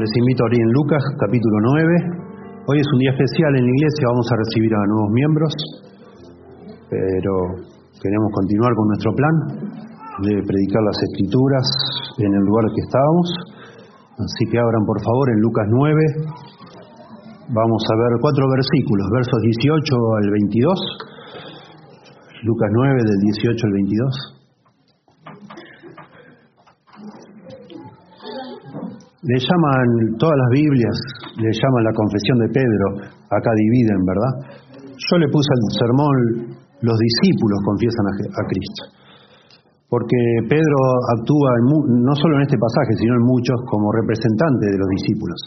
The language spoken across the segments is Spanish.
Les invito a abrir en Lucas, capítulo 9. Hoy es un día especial en la iglesia, vamos a recibir a nuevos miembros, pero queremos continuar con nuestro plan de predicar las Escrituras en el lugar que estábamos. Así que abran por favor en Lucas 9. Vamos a ver 4 versículos, versos 18 al 22. Lucas 9, del 18 al 22. Le llaman, todas las Biblias, le llaman la confesión de Pedro, acá dividen, ¿verdad? Yo le puse al sermón, los discípulos confiesan a Cristo. Porque Pedro actúa, no solo en este pasaje, sino en muchos, como representante de los discípulos.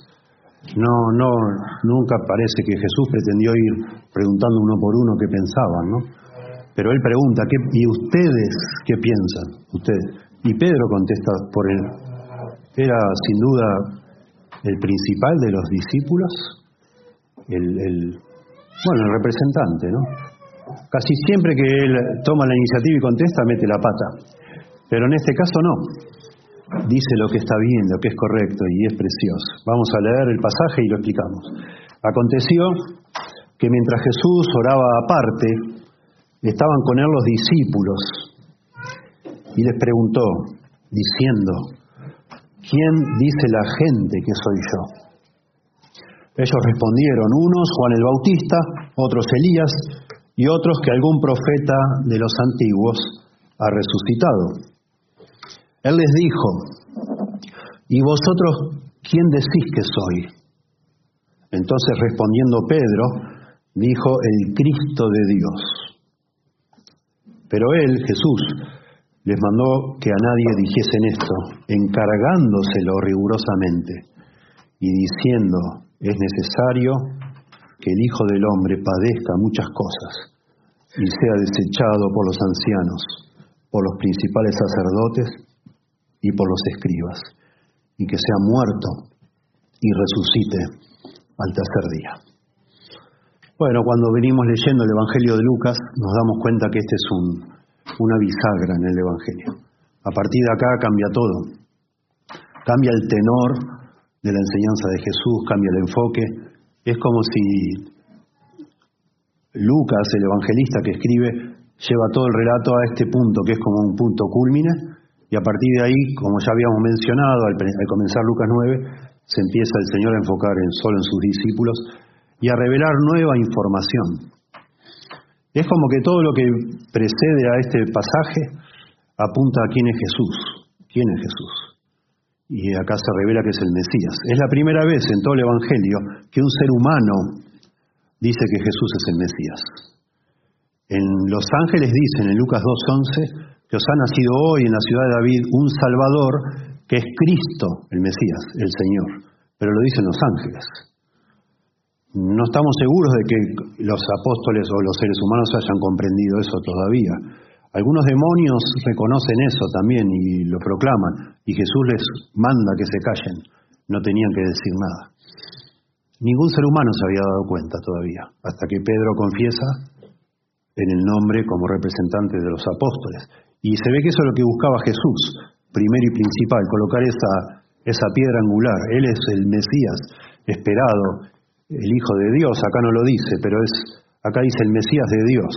Nunca parece que Jesús pretendió ir preguntando uno por uno qué pensaban, ¿no? Pero él pregunta, ¿y ustedes qué piensan? Ustedes. Y Pedro contesta por él. Era sin duda el principal de los discípulos, el representante, ¿no? Casi siempre que él toma la iniciativa y contesta, mete la pata. Pero en este caso no. Dice lo que está bien, lo que es correcto y es precioso. Vamos a leer el pasaje y lo explicamos. Aconteció que mientras Jesús oraba aparte, estaban con él los discípulos y les preguntó, diciendo, ¿quién dice la gente que soy yo? Ellos respondieron, unos Juan el Bautista, otros Elías y otros que algún profeta de los antiguos ha resucitado. Él les dijo, ¿y vosotros quién decís que soy? Entonces respondiendo Pedro, dijo, el Cristo de Dios. Pero él, Jesús, les mandó que a nadie dijesen esto, encargándoselo rigurosamente y diciendo, es necesario que el Hijo del Hombre padezca muchas cosas y sea desechado por los ancianos, por los principales sacerdotes y por los escribas, y que sea muerto y resucite al tercer día. Bueno, cuando venimos leyendo el Evangelio de Lucas, nos damos cuenta que este es una bisagra en el Evangelio. A partir de acá cambia todo. Cambia el tenor de la enseñanza de Jesús, cambia el enfoque. Es como si Lucas, el evangelista que escribe, lleva todo el relato a este punto, que es como un punto cúlmine, y a partir de ahí, como ya habíamos mencionado al comenzar Lucas 9, se empieza el Señor a enfocar solo en sus discípulos y a revelar nueva información. Es como que todo lo que precede a este pasaje apunta a quién es Jesús. ¿Quién es Jesús? Y acá se revela que es el Mesías. Es la primera vez en todo el Evangelio que un ser humano dice que Jesús es el Mesías. En los ángeles dicen, en Lucas 2:11, que os ha nacido hoy en la ciudad de David un Salvador, que es Cristo, el Mesías, el Señor. Pero lo dicen los ángeles. No estamos seguros de que los apóstoles o los seres humanos hayan comprendido eso todavía. Algunos demonios reconocen eso también y lo proclaman, y Jesús les manda que se callen, no tenían que decir nada. Ningún ser humano se había dado cuenta todavía, hasta que Pedro confiesa en el nombre como representante de los apóstoles. Y se ve que eso es lo que buscaba Jesús, primero y principal, colocar esa piedra angular. Él es el Mesías esperado, el Hijo de Dios, acá no lo dice, pero acá dice el Mesías de Dios.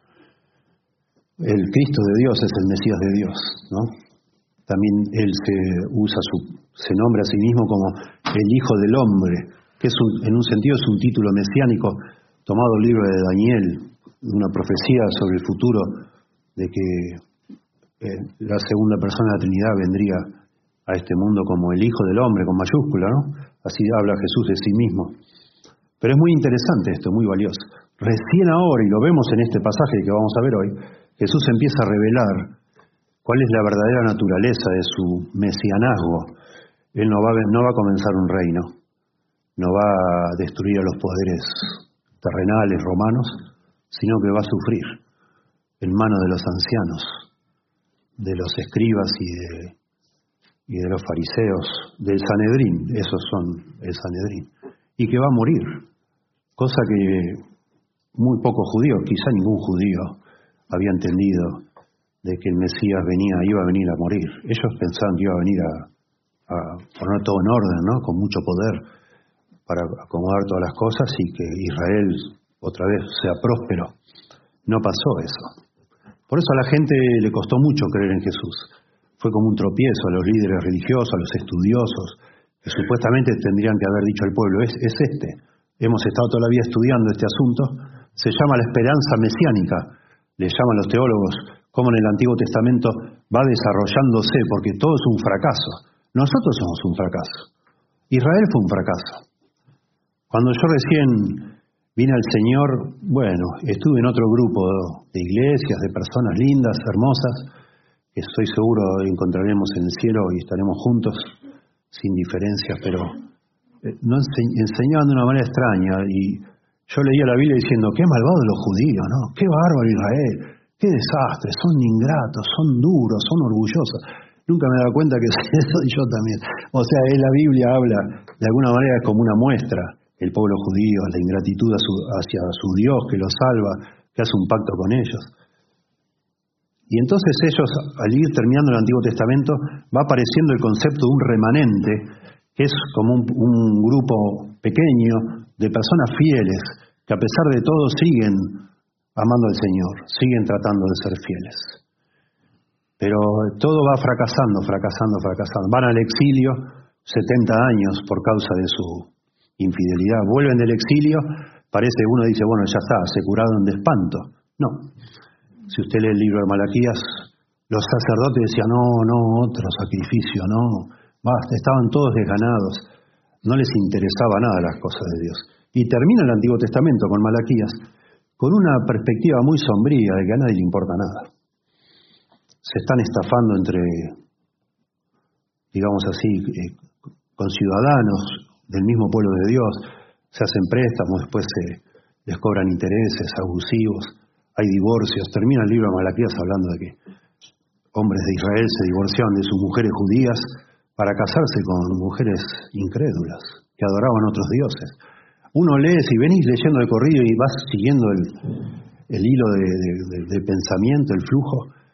El Cristo de Dios es el Mesías de Dios, ¿no? También él se nombra a sí mismo como el Hijo del Hombre, que en un sentido es un título mesiánico tomado del libro de Daniel, una profecía sobre el futuro de que la segunda persona de la Trinidad vendría a este mundo como el Hijo del Hombre, con mayúscula, ¿no? Así habla Jesús de sí mismo. Pero es muy interesante esto, muy valioso. Recién ahora, y lo vemos en este pasaje que vamos a ver hoy, Jesús empieza a revelar cuál es la verdadera naturaleza de su mesianazgo. Él no va a comenzar un reino, no va a destruir a los poderes terrenales romanos, sino que va a sufrir en manos de los ancianos, de los escribas y de los fariseos, del Sanedrín, esos son el Sanedrín, y que va a morir, cosa que muy pocos judíos, quizá ningún judío, había entendido de que el Mesías iba a venir a morir. Ellos pensaban que iba a venir a poner todo en orden, ¿no? Con mucho poder para acomodar todas las cosas y que Israel otra vez sea próspero. No pasó eso. Por eso a la gente le costó mucho creer en Jesús. Fue como un tropiezo a los líderes religiosos, a los estudiosos, que supuestamente tendrían que haber dicho al pueblo, es este. Hemos estado toda la vida estudiando este asunto. Se llama la esperanza mesiánica, le llaman los teólogos, como en el Antiguo Testamento va desarrollándose, porque todo es un fracaso. Nosotros somos un fracaso. Israel fue un fracaso. Cuando yo recién vine al Señor, bueno, estuve en otro grupo de iglesias, de personas lindas, hermosas, que estoy seguro encontraremos en el cielo y estaremos juntos, sin diferencias, pero no enseñaban de una manera extraña, y yo leía la Biblia diciendo, qué malvados los judíos, ¿no? Qué bárbaro Israel, qué desastre, son ingratos, son duros, son orgullosos. Nunca me he dado cuenta que soy yo también. O sea, la Biblia habla, de alguna manera es como una muestra, el pueblo judío, la ingratitud hacia su Dios que los salva, que hace un pacto con ellos. Y entonces ellos, al ir terminando el Antiguo Testamento, va apareciendo el concepto de un remanente, que es como un grupo pequeño de personas fieles, que a pesar de todo siguen amando al Señor, siguen tratando de ser fieles. Pero todo va fracasando. Van al exilio 70 años por causa de su infidelidad. Vuelven del exilio, parece que uno dice, bueno, ya está, se curaron de espanto. No. Si usted lee el libro de Malaquías, los sacerdotes decían, no, otro sacrificio, no, basta, estaban todos desganados, no les interesaba nada las cosas de Dios. Y termina el Antiguo Testamento con Malaquías, con una perspectiva muy sombría de que a nadie le importa nada. Se están estafando entre, digamos así, con ciudadanos del mismo pueblo de Dios, se hacen préstamos, después les cobran intereses abusivos. Hay divorcios. Termina el libro de Malaquías hablando de que hombres de Israel se divorciaban de sus mujeres judías para casarse con mujeres incrédulas que adoraban otros dioses. Uno lee, si venís leyendo de corrido y vas siguiendo el hilo de pensamiento, el flujo,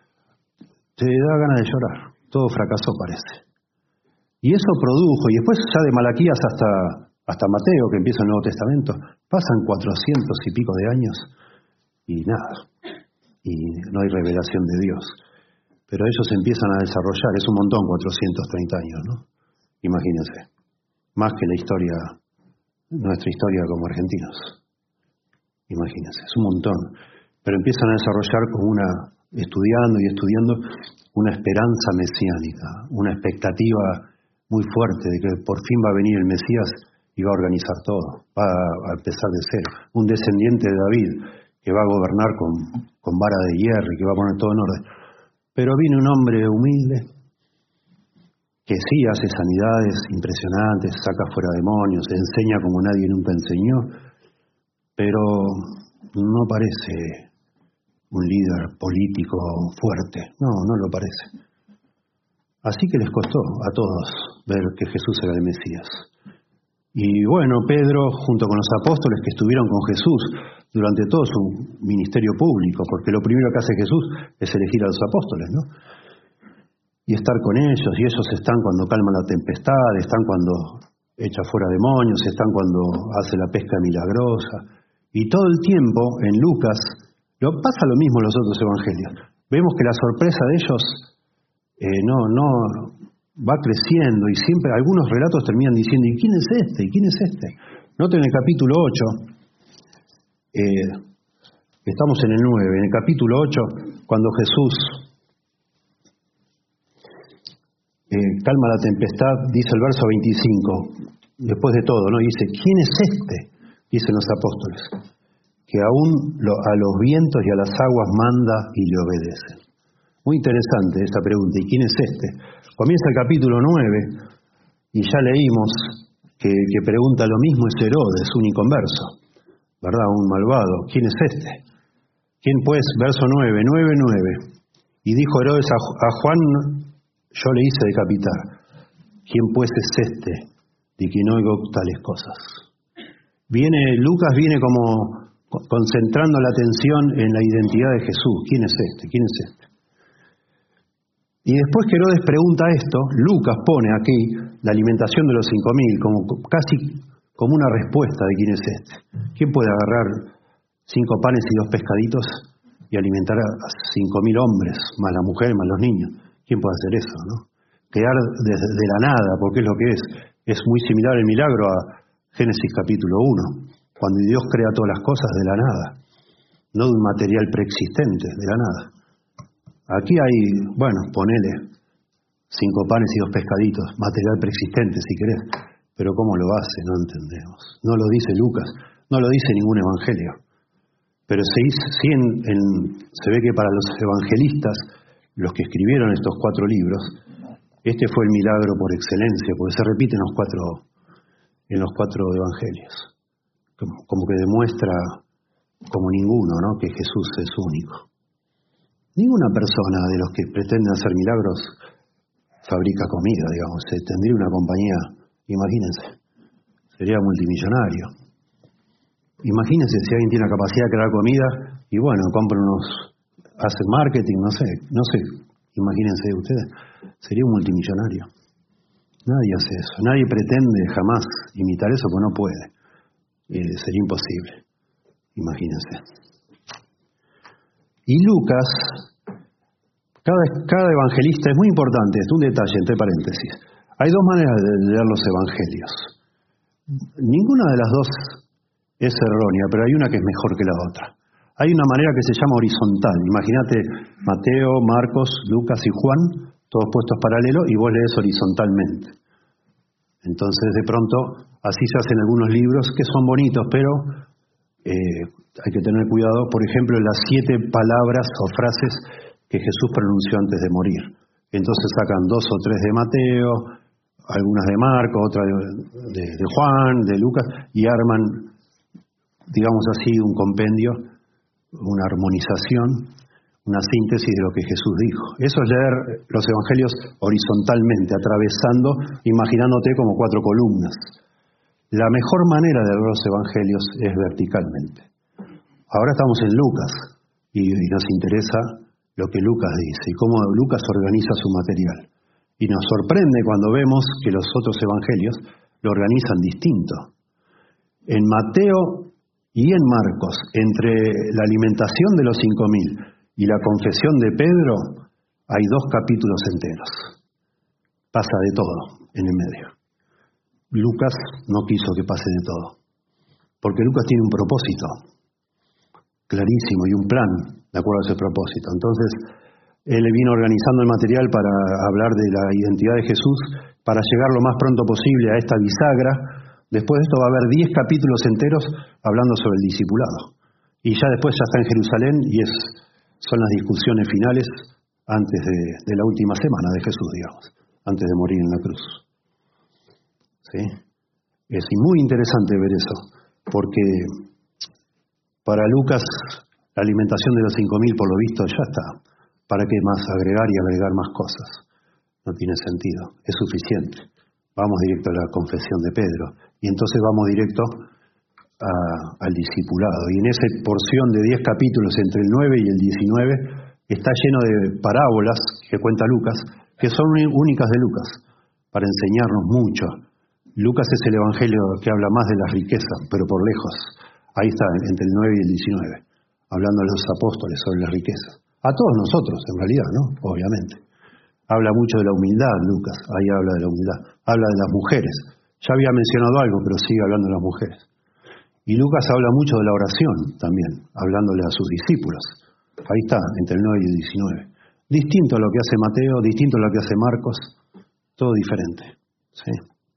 te da ganas de llorar. Todo fracasó, parece. Y eso produjo, y después ya de Malaquías hasta Mateo, que empieza el Nuevo Testamento, pasan 400 y pico de años y nada, y no hay revelación de Dios. Pero ellos empiezan a desarrollar, es un montón 430 años, ¿no? Imagínense, más que la historia, nuestra historia como argentinos. Imagínense, es un montón. Pero empiezan a desarrollar como estudiando y estudiando, una esperanza mesiánica, una expectativa muy fuerte de que por fin va a venir el Mesías y va a organizar todo, va a empezar de cero. Un descendiente de David, que va a gobernar con vara de hierro y que va a poner todo en orden. Pero viene un hombre humilde, que sí hace sanidades impresionantes, saca fuera demonios, enseña como nadie nunca enseñó, pero no parece un líder político fuerte, no lo parece. Así que les costó a todos ver que Jesús era el Mesías. Y bueno, Pedro, junto con los apóstoles que estuvieron con Jesús durante todo su ministerio público, porque lo primero que hace Jesús es elegir a los apóstoles, ¿no? Y estar con ellos, y ellos están cuando calman la tempestad, están cuando echa fuera demonios, están cuando hace la pesca milagrosa. Y todo el tiempo, en Lucas, pasa lo mismo en los otros evangelios. Vemos que la sorpresa de ellos no va creciendo, y siempre algunos relatos terminan diciendo, ¿y quién es este? ¿Y quién es este? Noten en el capítulo 8, estamos en el 9, en el capítulo 8, cuando Jesús calma la tempestad, dice el verso 25, después de todo, ¿no? Dice, ¿quién es este? Dicen los apóstoles, que aún a los vientos y a las aguas manda y le obedecen. Muy interesante esta pregunta, ¿y quién es este? Comienza el capítulo 9 y ya leímos que pregunta lo mismo es Herodes, un inconverso, ¿verdad? Un malvado. ¿Quién es este? ¿Quién pues? Verso 9. Y dijo Herodes a Juan, yo le hice decapitar. ¿Quién pues es este de quien oigo tales cosas? Lucas viene como concentrando la atención en la identidad de Jesús. ¿Quién es este? ¿Quién es este? Y después que Herodes pregunta esto, Lucas pone aquí la alimentación de los 5.000 como casi como una respuesta de quién es este. ¿Quién puede agarrar 5 panes y 2 pescaditos y alimentar a 5.000 hombres, más la mujer, más los niños? ¿Quién puede hacer eso, no? Crear desde la nada, porque es lo que es. Es muy similar el milagro a Génesis capítulo 1, cuando Dios crea todas las cosas de la nada, no de un material preexistente, de la nada. Aquí hay, bueno, ponele 5 panes y 2 pescaditos, material preexistente si querés, pero ¿cómo lo hace? No entendemos. No lo dice Lucas, no lo dice ningún evangelio. Pero se ve que para los evangelistas, los que escribieron estos 4 libros, este fue el milagro por excelencia, porque se repite en los 4 evangelios. Como que demuestra, como ninguno, ¿no?, que Jesús es único. Ninguna persona de los que pretenden hacer milagros fabrica comida, digamos. Tendría una compañía, imagínense, sería multimillonario. Imagínense si alguien tiene la capacidad de crear comida y bueno, compra hace marketing, no sé, imagínense ustedes, sería un multimillonario. Nadie hace eso, nadie pretende jamás imitar eso porque no puede. Sería imposible, imagínense. Y Lucas, cada evangelista, es muy importante, es un detalle entre paréntesis. Hay 2 maneras de leer los evangelios. Ninguna de las 2 es errónea, pero hay una que es mejor que la otra. Hay una manera que se llama horizontal. Imagínate Mateo, Marcos, Lucas y Juan, todos puestos paralelos, y vos lees horizontalmente. Entonces, de pronto, así se hacen algunos libros que son bonitos, pero hay que tener cuidado. Por ejemplo, las 7 palabras o frases que Jesús pronunció antes de morir. Entonces sacan 2 o 3 de Mateo, algunas de Marcos, otras de Juan, de Lucas, y arman, digamos así, un compendio, una armonización, una síntesis de lo que Jesús dijo. Eso es leer los evangelios horizontalmente, atravesando, imaginándote como 4 columnas. La mejor manera de leer los evangelios es verticalmente. Ahora estamos en Lucas y nos interesa lo que Lucas dice y cómo Lucas organiza su material. Y nos sorprende cuando vemos que los otros evangelios lo organizan distinto. En Mateo y en Marcos, entre la alimentación de los 5.000 y la confesión de Pedro, hay 2 capítulos enteros. Pasa de todo en el medio. Lucas no quiso que pase de todo, porque Lucas tiene un propósito clarísimo y un plan de acuerdo a ese propósito. Entonces, él vino organizando el material para hablar de la identidad de Jesús, para llegar lo más pronto posible a esta bisagra. Después de esto va a haber 10 capítulos enteros hablando sobre el discipulado. Y ya después ya está en Jerusalén y son las discusiones finales antes de la última semana de Jesús, digamos, antes de morir en la cruz. ¿Sí? Es muy interesante ver eso, porque para Lucas la alimentación de los 5.000 por lo visto ya está. ¿Para qué más agregar y agregar más cosas? No tiene sentido, es suficiente. Vamos directo a la confesión de Pedro y entonces vamos directo al discipulado. Y en esa porción de 10 capítulos entre el 9 y el 19 está lleno de parábolas que cuenta Lucas, que son únicas de Lucas, para enseñarnos mucho. Lucas es el evangelio que habla más de las riquezas, pero por lejos. Ahí está, entre el 9 y el 19, hablando a los apóstoles sobre las riquezas. A todos nosotros, en realidad, ¿no? Obviamente. Habla mucho de la humildad, Lucas, ahí habla de la humildad. Habla de las mujeres. Ya había mencionado algo, pero sigue hablando de las mujeres. Y Lucas habla mucho de la oración también, hablándole a sus discípulos. Ahí está, entre el 9 y el 19. Distinto a lo que hace Mateo, distinto a lo que hace Marcos, todo diferente. ¿Sí?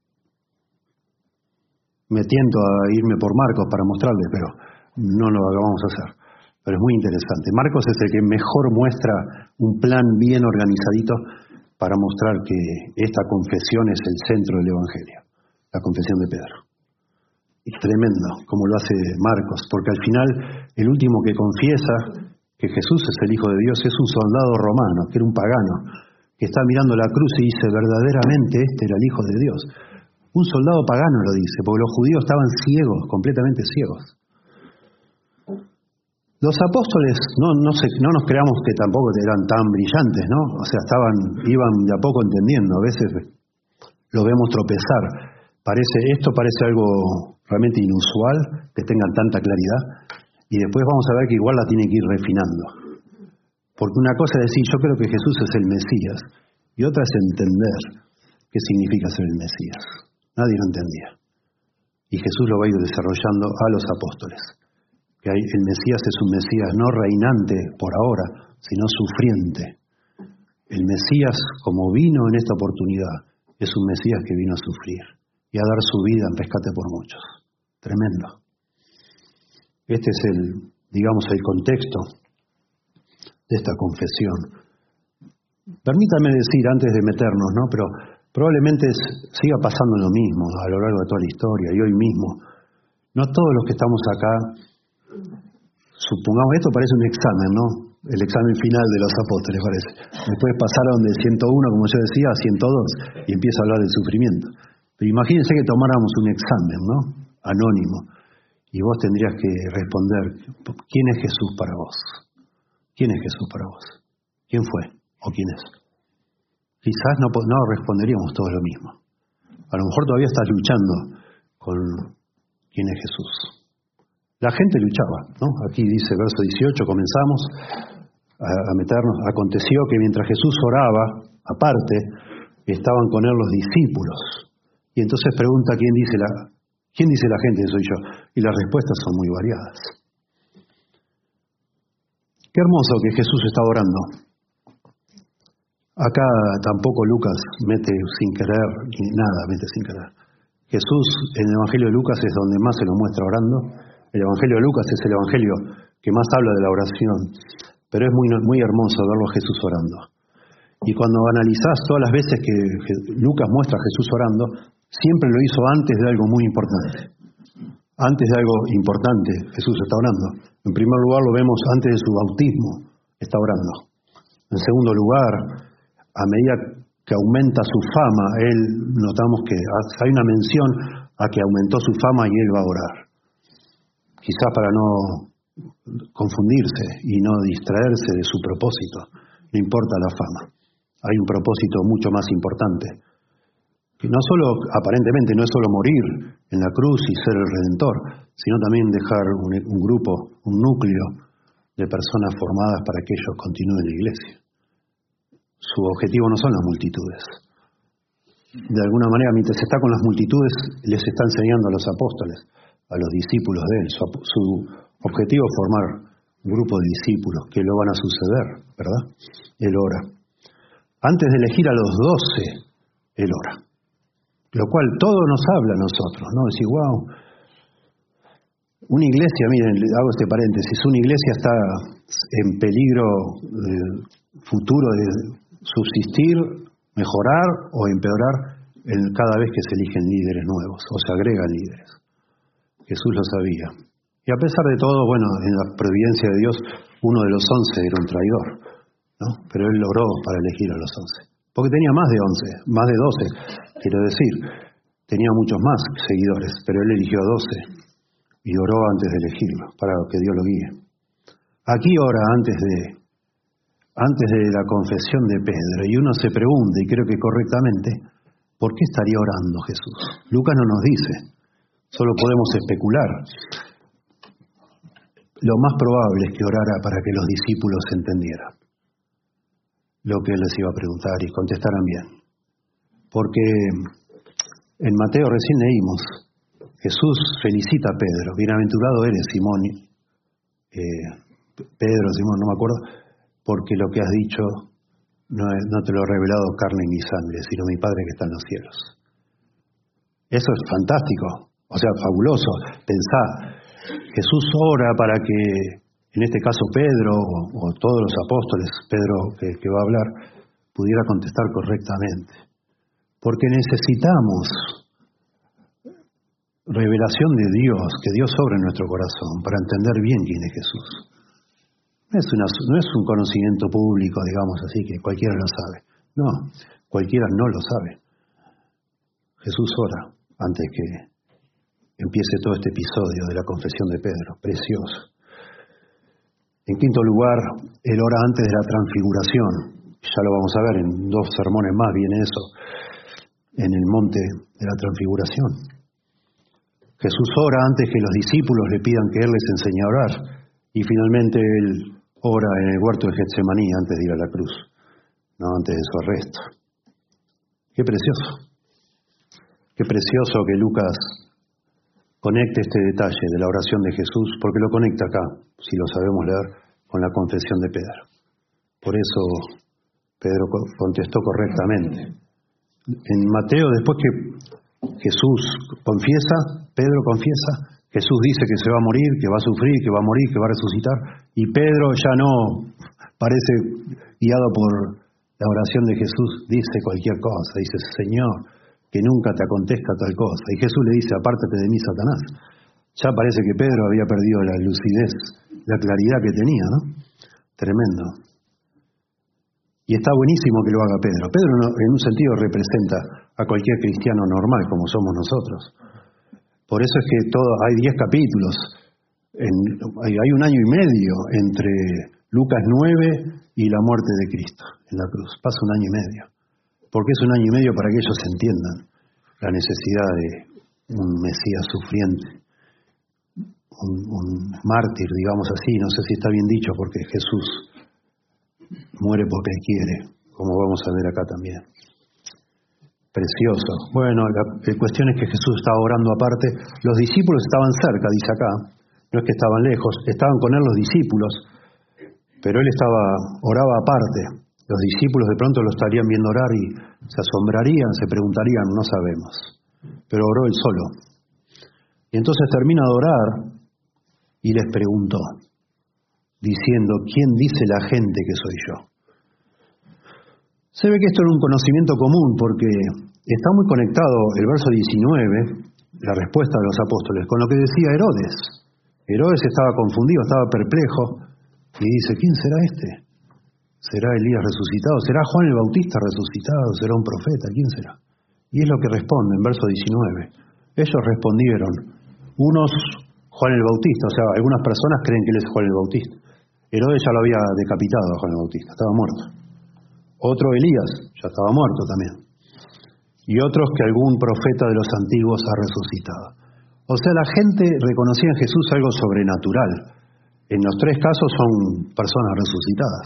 Me tiento a irme por Marcos para mostrarles, pero no lo vamos a hacer. Pero es muy interesante. Marcos es el que mejor muestra un plan bien organizadito para mostrar que esta confesión es el centro del Evangelio, la confesión de Pedro. Es tremendo como lo hace Marcos, porque al final el último que confiesa que Jesús es el Hijo de Dios es un soldado romano, que era un pagano, que está mirando la cruz y dice, verdaderamente este era el Hijo de Dios. Un soldado pagano lo dice, porque los judíos estaban ciegos, completamente ciegos. Los apóstoles, no nos creamos que tampoco eran tan brillantes, ¿no? O sea, iban de a poco entendiendo. A veces lo vemos tropezar. Esto parece algo realmente inusual, que tengan tanta claridad, y después vamos a ver que igual la tienen que ir refinando. Porque una cosa es decir, yo creo que Jesús es el Mesías, y otra es entender qué significa ser el Mesías. Nadie lo entendía. Y Jesús lo va a ir desarrollando a los apóstoles. Que el Mesías es un Mesías no reinante por ahora, sino sufriente. El Mesías, como vino en esta oportunidad, es un Mesías que vino a sufrir y a dar su vida en rescate por muchos. Tremendo. Este es el contexto de esta confesión. Permítame decir, antes de meternos, ¿no? Pero probablemente siga pasando lo mismo a lo largo de toda la historia y hoy mismo. No todos los que estamos acá, supongamos, esto parece un examen, ¿no? El examen final de los apóstoles parece. Después pasaron de 101, como yo decía, a 102 y empieza a hablar del sufrimiento. Pero imagínense que tomáramos un examen, ¿no? Anónimo. Y vos tendrías que responder, ¿quién es Jesús para vos? ¿Quién es Jesús para vos? ¿Quién fue o quién es? Quizás no responderíamos todos lo mismo. A lo mejor todavía estás luchando con quién es Jesús. La gente luchaba, ¿no? Aquí dice, verso 18, comenzamos a meternos. Aconteció que mientras Jesús oraba, aparte, estaban con él los discípulos. Y entonces pregunta, ¿quién dice la gente que soy yo? Y las respuestas son muy variadas. Qué hermoso que Jesús está orando. Acá tampoco Lucas mete sin querer, ni nada mete sin querer. Jesús, en el Evangelio de Lucas, es donde más se lo muestra orando. El Evangelio de Lucas es el Evangelio que más habla de la oración. Pero es muy, muy hermoso verlo a Jesús orando. Y cuando analizás todas las veces que Lucas muestra a Jesús orando, siempre lo hizo antes de algo muy importante. Antes de algo importante, Jesús está orando. En primer lugar, lo vemos antes de su bautismo, está orando. En segundo lugar, a medida que aumenta su fama, notamos que hay una mención a que aumentó su fama y él va a orar. Quizás para no confundirse y no distraerse de su propósito, no importa la fama. Hay un propósito mucho más importante. Que no solo, aparentemente, no es solo morir en la cruz y ser el Redentor, sino también dejar un grupo, un núcleo de personas formadas para que ellos continúen en la iglesia. Su objetivo no son las multitudes. De alguna manera, mientras está con las multitudes, les está enseñando a los apóstoles, a los discípulos de él. Su objetivo es formar un grupo de discípulos que lo van a suceder, ¿verdad? Él ora. Antes de elegir a los 12, él ora. Lo cual todo nos habla a nosotros, ¿no? Decir, wow, una iglesia, miren, hago este paréntesis, una iglesia está en peligro futuro de subsistir, mejorar o empeorar cada vez que se eligen líderes nuevos o se agregan líderes. Jesús lo sabía. Y a pesar de todo, bueno, en la providencia de Dios, uno de los 11 era un traidor, ¿no? Pero él oró para elegir a los 11. Porque tenía más de 11, más de 12, quiero decir. Tenía muchos más seguidores, pero él eligió a 12 y oró antes de elegirlo, para que Dios lo guíe. Aquí ora antes de la confesión de Pedro, y uno se pregunta, y creo que correctamente, ¿por qué estaría orando Jesús? Lucas no nos dice, solo podemos especular. Lo más probable es que orara para que los discípulos entendieran lo que él les iba a preguntar y contestaran bien. Porque en Mateo recién leímos, Jesús felicita a Pedro, bienaventurado eres Simón, Pedro, Simón, no me acuerdo, porque lo que has dicho no te lo ha revelado carne ni sangre, sino mi Padre que está en los cielos. Eso es fantástico, o sea, fabuloso. Pensá, Jesús ora para que, en este caso Pedro o todos los apóstoles, Pedro que va a hablar, pudiera contestar correctamente. Porque necesitamos revelación de Dios, que Dios sobre en nuestro corazón, para entender bien quién es Jesús. No es un conocimiento público, digamos así, que cualquiera lo sabe. No, cualquiera no lo sabe. Jesús ora antes que empiece todo este episodio de la confesión de Pedro, precioso. En quinto lugar, Él ora antes de la transfiguración. Ya lo vamos a ver, en 2 sermones más viene eso, en el monte de la transfiguración. Jesús ora antes que los discípulos le pidan que Él les enseñe a orar. Y finalmente Él ora en el huerto de Getsemaní antes de ir a la cruz, no antes de su arresto. Qué precioso. Qué precioso que Lucas conecte este detalle de la oración de Jesús, porque lo conecta acá, si lo sabemos leer, con la confesión de Pedro. Por eso Pedro contestó correctamente. En Mateo, después que Jesús confiesa, Pedro confiesa, Jesús dice que se va a morir, que va a sufrir, que va a morir, que va a resucitar, y Pedro ya no parece guiado por la oración de Jesús, dice cualquier cosa, dice, Señor, que nunca te acontezca tal cosa. Y Jesús le dice, apártate de mí, Satanás. Ya parece que Pedro había perdido la lucidez, la claridad que tenía, ¿no? Tremendo. Y está buenísimo que lo haga Pedro. Pedro en un sentido representa a cualquier cristiano normal como somos nosotros. Por eso es que hay 10 capítulos, hay un año y medio entre Lucas 9 y la muerte de Cristo en la cruz. Pasa un año y medio. Porque es un año y medio para que ellos entiendan la necesidad de un Mesías sufriente, un mártir, digamos así, no sé si está bien dicho, porque Jesús muere porque Él quiere, como vamos a ver acá también. Precioso. Bueno, la cuestión es que Jesús estaba orando aparte. Los discípulos estaban cerca, dice acá, no es que estaban lejos, estaban con Él los discípulos, pero Él oraba aparte. Los discípulos de pronto lo estarían viendo orar y se asombrarían, se preguntarían, no sabemos. Pero oró Él solo. Y entonces termina de orar y les preguntó, diciendo, ¿quién dice la gente que soy yo? Se ve que esto era un conocimiento común porque está muy conectado el verso 19, la respuesta de los apóstoles, con lo que decía Herodes. Herodes estaba confundido, estaba perplejo y dice, ¿quién será este? ¿Será Elías resucitado? ¿Será Juan el Bautista resucitado? ¿Será un profeta? ¿Quién será? Y es lo que responde en verso 19. Ellos respondieron, unos Juan el Bautista, o sea, algunas personas creen que él es Juan el Bautista. Herodes ya lo había decapitado a Juan el Bautista, estaba muerto. Otro Elías, ya estaba muerto también. Y otros que algún profeta de los antiguos ha resucitado. O sea, la gente reconocía en Jesús algo sobrenatural. En los 3 casos son personas resucitadas.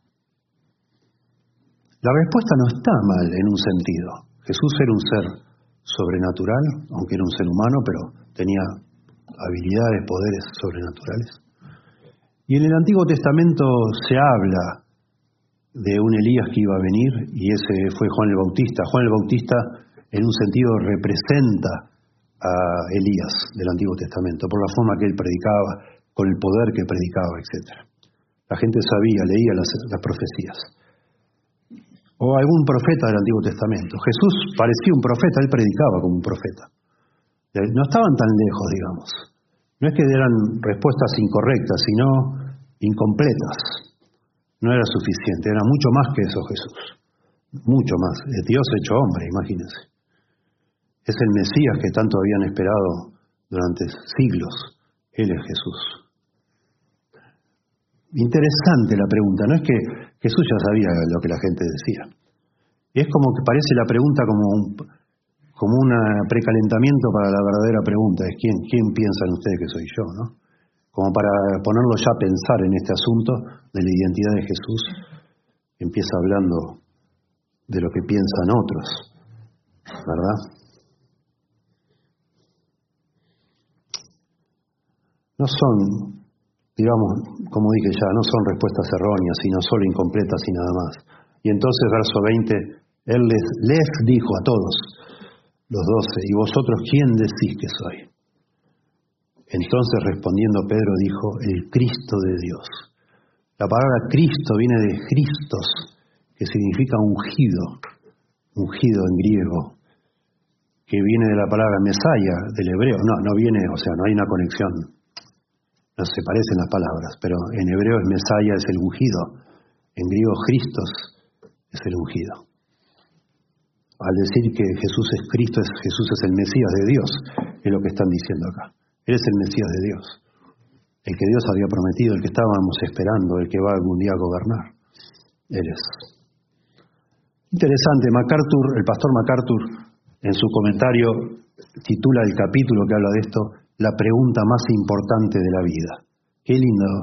La respuesta no está mal en un sentido. Jesús era un ser sobrenatural, aunque era un ser humano, pero tenía habilidades, poderes sobrenaturales. Y en el Antiguo Testamento se habla de un Elías que iba a venir, y ese fue Juan el Bautista. Juan el Bautista, en un sentido, representa a Elías del Antiguo Testamento, por la forma que él predicaba, con el poder que predicaba, etc. La gente sabía, leía las profecías. O algún profeta del Antiguo Testamento. Jesús parecía un profeta, él predicaba como un profeta. No estaban tan lejos, digamos. No es que eran respuestas incorrectas, sino incompletas. No era suficiente, era mucho más que eso Jesús. Mucho más. Dios hecho hombre, imagínense. Es el Mesías que tanto habían esperado durante siglos. Él es Jesús. Interesante la pregunta. No es que Jesús ya sabía lo que la gente decía. Es como que parece la pregunta como un precalentamiento para la verdadera pregunta. Es ¿quién piensan ustedes que soy yo? ¿No? Como para ponerlo ya a pensar en este asunto de la identidad de Jesús. Empieza hablando de lo que piensan otros, ¿verdad? No son, digamos, como dije ya, no son respuestas erróneas, sino solo incompletas y nada más. Y entonces, verso 20, Él les dijo a todos, los 12, ¿y vosotros quién decís que soy? Entonces respondiendo Pedro dijo, el Cristo de Dios. La palabra Cristo viene de Christos, que significa ungido en griego, que viene de la palabra Mesaya, del hebreo. No viene, o sea, no hay una conexión. No se parecen las palabras, pero en hebreo es Mesaya, es el ungido. En griego Christos es el ungido. Al decir que Jesús es Cristo, Jesús es el Mesías de Dios, es lo que están diciendo acá. Él es el Mesías de Dios. el que Dios había prometido, el que estábamos esperando, el que va algún día a gobernar. Él es. Interesante, el pastor MacArthur, en su comentario, titula el capítulo que habla de esto, La pregunta más importante de la vida. Qué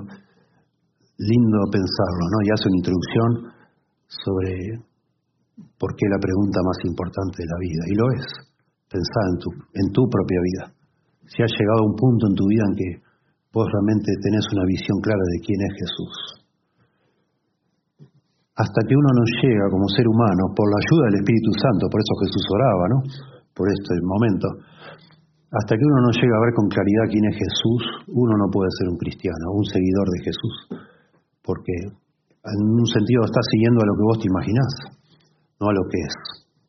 lindo pensarlo, ¿no? Y hace una introducción sobre por qué la pregunta más importante de la vida. Y lo es. Pensá en tu propia vida. Si has llegado a un punto en tu vida en que vos realmente tenés una visión clara de quién es Jesús. Hasta que uno no llega como ser humano, por la ayuda del Espíritu Santo, por eso Jesús oraba, ¿no? Por este momento. Hasta que uno no llega a ver con claridad quién es Jesús, uno no puede ser un cristiano, un seguidor de Jesús. Porque en un sentido estás siguiendo a lo que vos te imaginás, no a lo que es.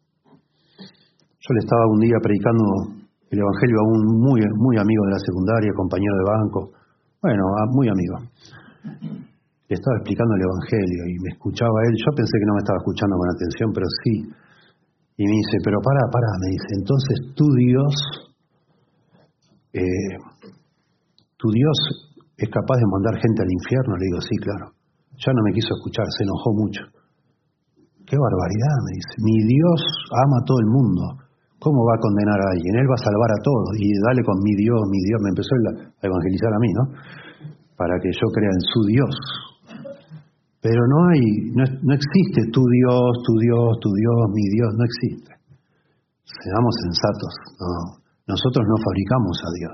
Yo le estaba un día predicando el Evangelio a un muy amigo de la secundaria, compañero de banco, muy amigo. Le estaba explicando el Evangelio y me escuchaba él. Yo pensé que no me estaba escuchando con atención, pero sí. Y me dice, pero pará, me dice, entonces tu Dios es capaz de mandar gente al infierno. Le digo, sí, claro. Ya no me quiso escuchar, se enojó mucho. Qué barbaridad, me dice. Mi Dios ama a todo el mundo. ¿Cómo va a condenar a alguien? Él va a salvar a todos. Y dale con mi Dios. Me empezó a evangelizar a mí, ¿no? Para que yo crea en su Dios. Pero no existe tu Dios, mi Dios, no existe. Seamos sensatos. No. Nosotros no fabricamos a Dios.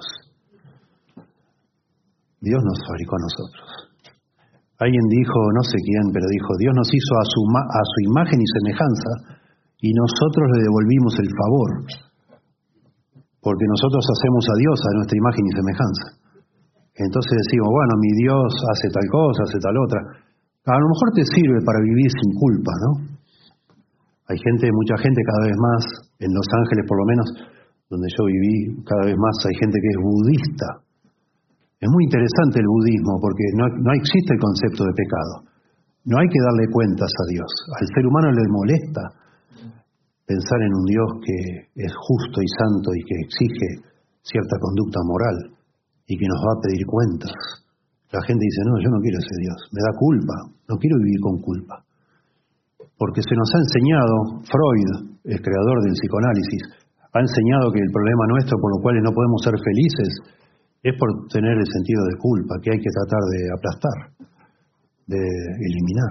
Dios nos fabricó a nosotros. Alguien dijo, no sé quién, pero dijo, Dios nos hizo a su imagen y semejanza y nosotros le devolvimos el favor. Porque nosotros hacemos a Dios a nuestra imagen y semejanza. Entonces decimos, bueno, mi Dios hace tal cosa, hace tal otra. A lo mejor te sirve para vivir sin culpa, ¿no? Hay mucha gente cada vez más, en Los Ángeles por lo menos, donde yo viví, cada vez más hay gente que es budista. Es muy interesante el budismo porque no existe el concepto de pecado. No hay que darle cuentas a Dios. Al ser humano le molesta pensar en un Dios que es justo y santo y que exige cierta conducta moral y que nos va a pedir cuentas. La gente dice, no, yo no quiero ese Dios, me da culpa, no quiero vivir con culpa. Porque se nos ha enseñado, Freud, el creador del psicoanálisis, ha enseñado que el problema nuestro por lo cual no podemos ser felices es por tener el sentido de culpa, que hay que tratar de aplastar, de eliminar.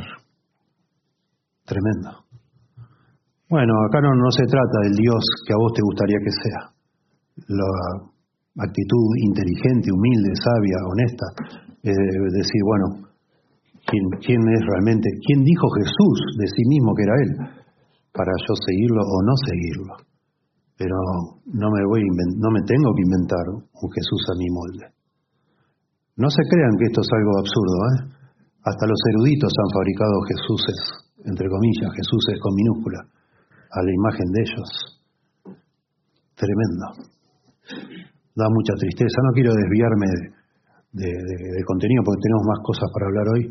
Tremendo. Bueno, acá no se trata del Dios que a vos te gustaría que sea. La actitud inteligente, humilde, sabia, honesta, es decir, bueno, ¿quién es realmente? ¿Quién dijo Jesús de sí mismo que era Él? Para yo seguirlo o no seguirlo. Pero no me tengo que inventar un Jesús a mi molde. No se crean que esto es algo absurdo, ¿eh? Hasta los eruditos han fabricado Jesuses, entre comillas, Jesuses con minúscula, a la imagen de ellos. Tremendo. Da mucha tristeza. No quiero desviarme de contenido porque tenemos más cosas para hablar hoy.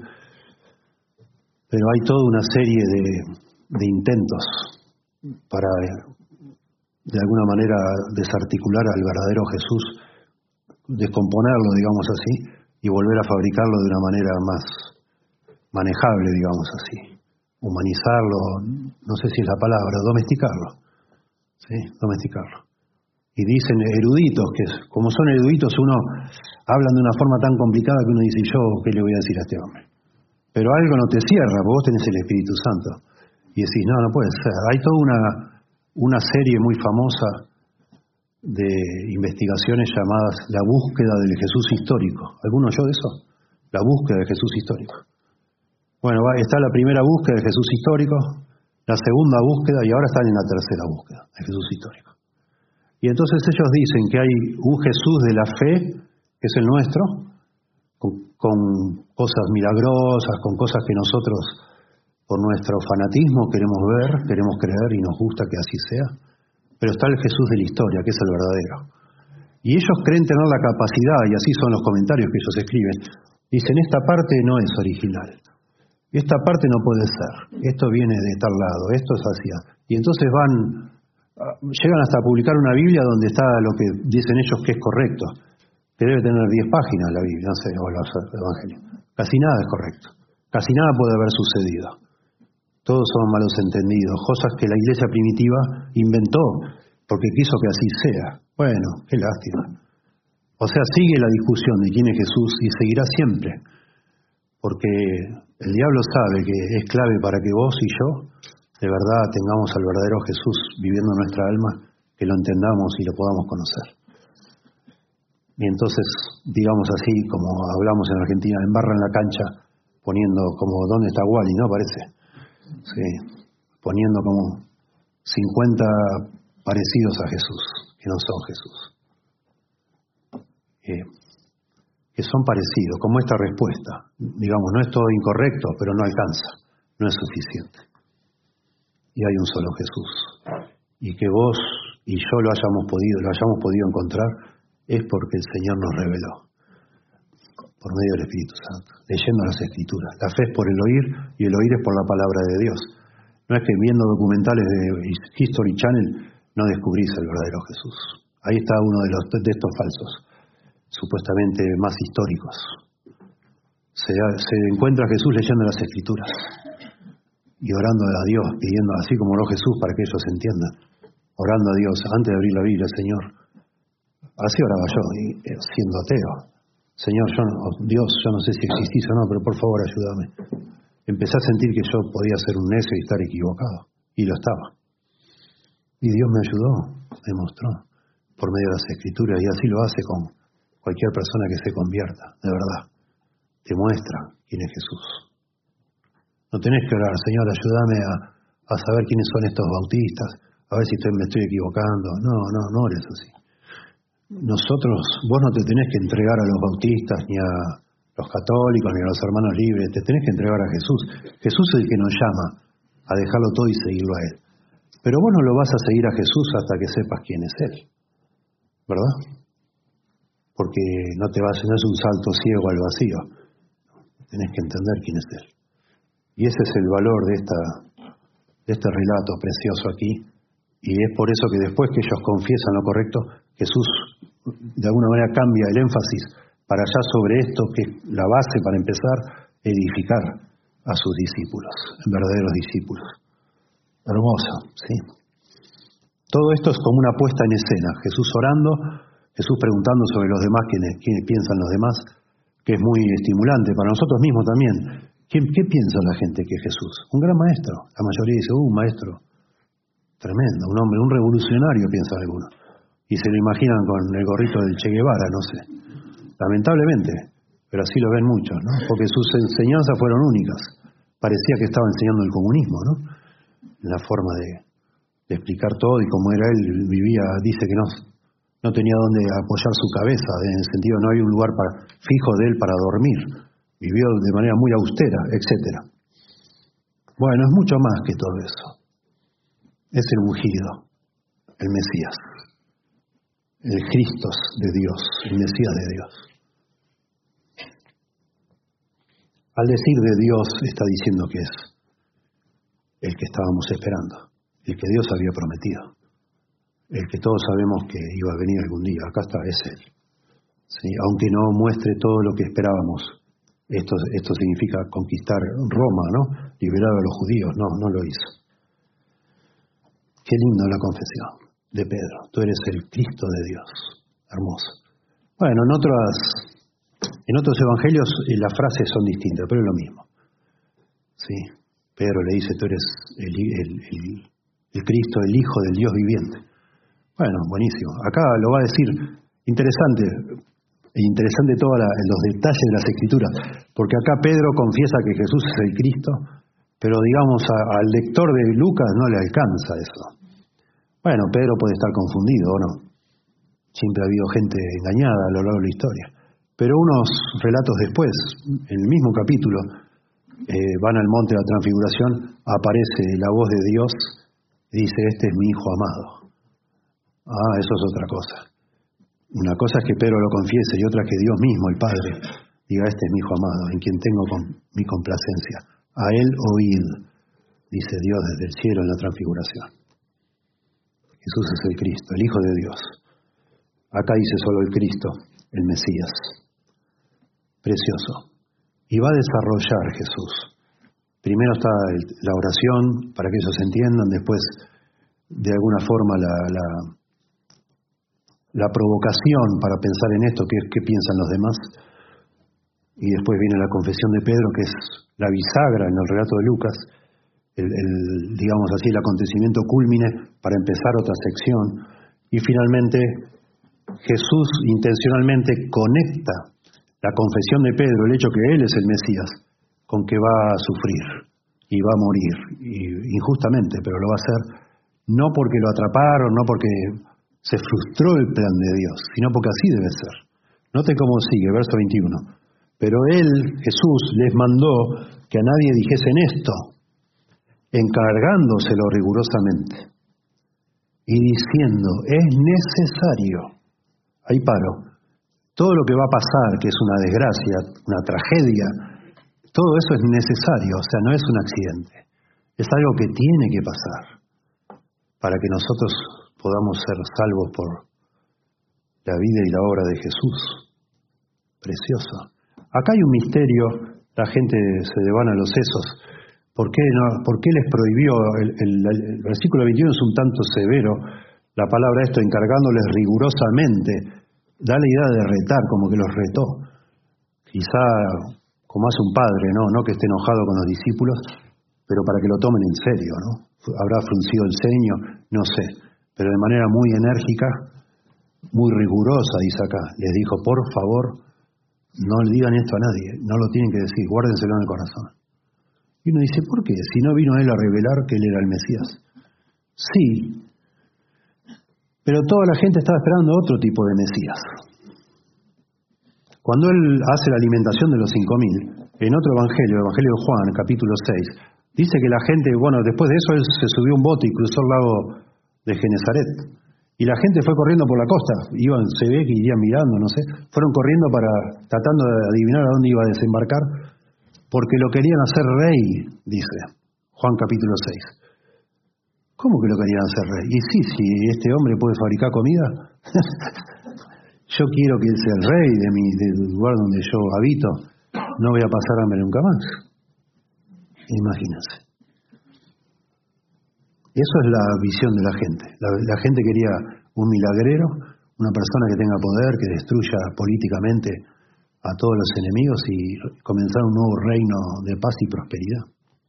Pero hay toda una serie de intentos para, de alguna manera, desarticular al verdadero Jesús, descomponerlo, digamos así, y volver a fabricarlo de una manera más manejable, digamos así. Humanizarlo, no sé si es la palabra, domesticarlo. ¿Sí? Domesticarlo. Y dicen eruditos, que como son eruditos, hablan de una forma tan complicada que uno dice, ¿yo qué le voy a decir a este hombre? Pero algo no te cierra, porque vos tenés el Espíritu Santo. Y decís, no puede ser. Hay toda una serie muy famosa de investigaciones llamadas La búsqueda del Jesús histórico. ¿Alguno oyó de eso? La búsqueda del Jesús histórico. Bueno, está la primera búsqueda del Jesús histórico, la segunda búsqueda y ahora están en la tercera búsqueda del Jesús histórico. Y entonces ellos dicen que hay un Jesús de la fe, que es el nuestro, con cosas milagrosas, con cosas que nosotros, por nuestro fanatismo, queremos ver, queremos creer y nos gusta que así sea. Pero está el Jesús de la historia, que es el verdadero. Y ellos creen tener la capacidad, y así son los comentarios que ellos escriben, dicen, esta parte no es original, esta parte no puede ser, esto viene de tal lado, esto es así. Y entonces llegan hasta a publicar una Biblia donde está lo que dicen ellos que es correcto, que debe tener 10 páginas la Biblia, no sé, o los evangelios. Casi nada es correcto. Casi nada puede haber sucedido. Todos son malos entendidos, cosas que la iglesia primitiva inventó porque quiso que así sea. Bueno, qué lástima. O sea, sigue la discusión de quién es Jesús y seguirá siempre. Porque el diablo sabe que es clave para que vos y yo de verdad tengamos al verdadero Jesús viviendo en nuestra alma, que lo entendamos y lo podamos conocer. Y entonces, digamos así, como hablamos en Argentina, embarran la cancha poniendo como ¿dónde está Wally? ¿No? Parece. Sí, poniendo como 50 parecidos a Jesús, que no son Jesús. Que son parecidos, como esta respuesta. Digamos, no es todo incorrecto, pero no alcanza, no es suficiente. Y hay un solo Jesús. Y que vos y yo lo hayamos podido encontrar es porque el Señor nos reveló, por medio del Espíritu Santo, leyendo las Escrituras. La fe es por el oír, y el oír es por la palabra de Dios. No es que viendo documentales de History Channel no descubrís el verdadero Jesús. Ahí está uno de estos falsos, supuestamente más históricos. Se encuentra a Jesús leyendo las Escrituras y orando a Dios, pidiendo, así como oró Jesús para que ellos entiendan, orando a Dios antes de abrir la Biblia. Señor, así oraba yo, siendo ateo. Señor, Dios, yo no sé si existís o no, pero por favor ayúdame. Empecé a sentir que yo podía ser un necio y estar equivocado, y lo estaba. Y Dios me ayudó, me mostró, por medio de las Escrituras, y así lo hace con cualquier persona que se convierta, de verdad. Te muestra quién es Jesús. No tenés que orar, Señor, ayúdame a saber quiénes son estos bautistas, a ver si me estoy equivocando. No ores así. Vos no te tenés que entregar a los bautistas, ni a los católicos, ni a los hermanos libres, te tenés que entregar a Jesús. Jesús es el que nos llama a dejarlo todo y seguirlo a Él. Pero vos no lo vas a seguir a Jesús hasta que sepas quién es Él, ¿verdad? Porque no es un salto ciego al vacío. Tenés que entender quién es Él. Y ese es el valor de este relato precioso aquí. Y es por eso que después que ellos confiesan lo correcto, Jesús de alguna manera cambia el énfasis para allá sobre esto, que es la base para empezar a edificar a sus discípulos, verdaderos discípulos. Hermoso, ¿sí? Todo esto es como una puesta en escena. Jesús orando, Jesús preguntando sobre los demás, quiénes piensan los demás, que es muy estimulante para nosotros mismos también. ¿Qué piensa la gente que es Jesús? Un gran maestro. La mayoría dice, un maestro tremendo, un hombre, un revolucionario, piensa alguno. Y se lo imaginan con el gorrito del Che Guevara, no sé. Lamentablemente, pero así lo ven muchos, ¿no? Porque sus enseñanzas fueron únicas. Parecía que estaba enseñando el comunismo, ¿no? La forma de explicar todo, y como era él, vivía, dice que no tenía dónde apoyar su cabeza, en el sentido no había un lugar fijo de él para dormir. Vivió de manera muy austera, etcétera. Bueno, es mucho más que todo eso. Es el ungido, el Mesías, el Cristo de Dios, el Mesías de Dios. Al decir de Dios, está diciendo que es el que estábamos esperando, el que Dios había prometido, el que todos sabemos que iba a venir algún día. Acá está, es Él. ¿Sí? Aunque no muestre todo lo que esperábamos. Esto significa conquistar Roma, ¿no? Liberar a los judíos. No lo hizo. Qué lindo la confesión de Pedro. Tú eres el Cristo de Dios. Hermoso. Bueno, en otros evangelios las frases son distintas, pero es lo mismo. Sí. Pedro le dice, tú eres el Cristo, el Hijo del Dios viviente. Bueno, buenísimo. Acá lo va a decir, interesante todos los detalles de las Escrituras, porque acá Pedro confiesa que Jesús es el Cristo, pero digamos al lector de Lucas no le alcanza eso. Bueno, Pedro puede estar confundido o no. Siempre ha habido gente engañada a lo largo de la historia. Pero unos relatos después, en el mismo capítulo, van al monte de la transfiguración, aparece la voz de Dios y dice, este es mi Hijo amado. Eso es otra cosa. Una cosa es que Pedro lo confiese y otra es que Dios mismo, el Padre, diga, este es mi Hijo amado, en quien tengo mi complacencia. A Él oíd, dice Dios desde el cielo en la transfiguración. Jesús es el Cristo, el Hijo de Dios. Acá dice solo el Cristo, el Mesías. Precioso. Y va a desarrollar Jesús. Primero está la oración, para que ellos entiendan, después de alguna forma la provocación para pensar en esto, qué piensan los demás. Y después viene la confesión de Pedro, que es la bisagra en el relato de Lucas, digamos así, el acontecimiento cúlmine para empezar otra sección. Y finalmente Jesús intencionalmente conecta la confesión de Pedro, el hecho que él es el Mesías, con que va a sufrir y va a morir, y injustamente, pero lo va a hacer no porque lo atraparon, no porque se frustró el plan de Dios, sino porque así debe ser. Noten cómo sigue, verso 21. Pero él, Jesús, les mandó que a nadie dijesen esto, encargándoselo rigurosamente y diciendo, es necesario, ahí paro, todo lo que va a pasar, que es una desgracia, una tragedia, todo eso es necesario, o sea, no es un accidente, es algo que tiene que pasar para que nosotros podamos ser salvos por la vida y la obra de Jesús. Precioso. Acá hay un misterio, la gente se devana los sesos. ¿Por qué les prohibió? El versículo 21 es un tanto severo, la palabra esto, encargándoles rigurosamente, da la idea de retar, como que los retó. Quizá como hace un padre, no que esté enojado con los discípulos, pero para que lo tomen en serio, ¿no? Habrá fruncido el ceño, no sé, pero de manera muy enérgica, muy rigurosa, dice acá, les dijo, por favor, no le digan esto a nadie, no lo tienen que decir, guárdenselo en el corazón. Y uno dice, ¿por qué? Si no vino él a revelar que él era el Mesías. Sí, pero toda la gente estaba esperando otro tipo de Mesías. Cuando él hace la alimentación de los 5.000, en otro evangelio, el evangelio de Juan, capítulo 6, dice que la gente, después de eso él se subió a un bote y cruzó el lago de Genezaret. Y la gente fue corriendo por la costa, se ve que irían mirando, no sé, fueron corriendo tratando de adivinar a dónde iba a desembarcar, porque lo querían hacer rey, dice Juan capítulo 6. ¿Cómo que lo querían hacer rey? Y sí, si este hombre puede fabricar comida, yo quiero que él sea el rey del lugar donde yo habito, no voy a pasar hambre nunca más. Imagínense. Eso es la visión de la gente. La gente quería un milagrero, una persona que tenga poder, que destruya políticamente a todos los enemigos y comenzar un nuevo reino de paz y prosperidad.